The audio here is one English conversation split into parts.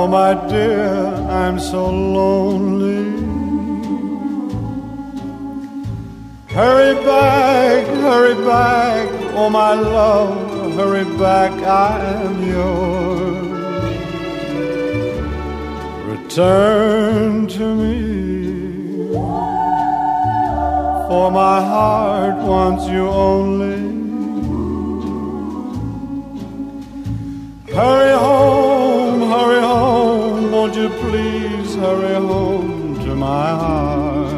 Oh, my dear, I'm so lonely. Hurry back, oh, my love, hurry back, I am yours. Return to me, for my heart wants you only. Hurry home, won't you please hurry home to my heart.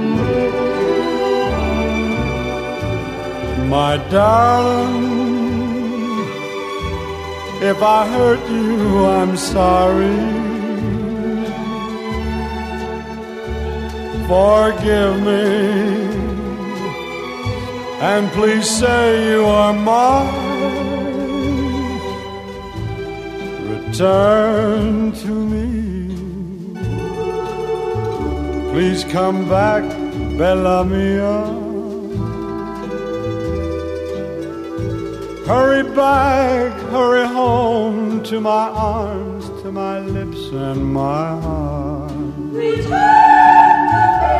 My darling, if I hurt you, I'm sorry. Forgive me, and please say you are mine. Return to me. Please come back, Bella Mia. Hurry back, hurry home to my arms, to my lips and my heart. Return to me,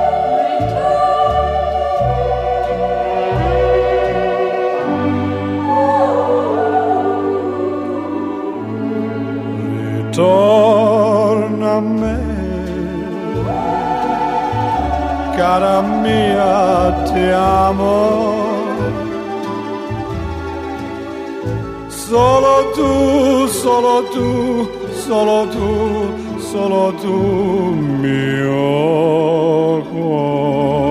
Torna a me, cara mia, ti amo. Solo tu, solo tu, solo tu, solo tu, mio cuore.